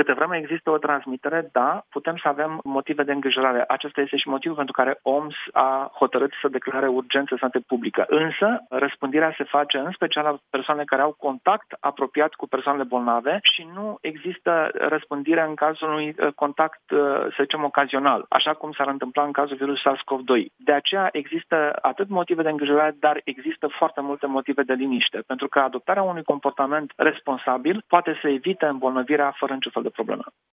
Câte vreme există o transmitere, da, putem să avem motive de îngrijorare. Acesta este și motivul pentru care OMS a hotărât să declare urgență sănătate publică. Însă, răspândirea se face în special la persoane care au contact apropiat cu persoanele bolnave și nu există răspândirea în cazul unui contact, să zicem, ocazional, așa cum s-ar întâmpla în cazul virusului SARS-CoV-2. De aceea există atât motive de îngrijorare, dar există foarte multe motive de liniște, pentru că adoptarea unui comportament responsabil poate să evite îmbolnăvirea fără niciun fel de problemă.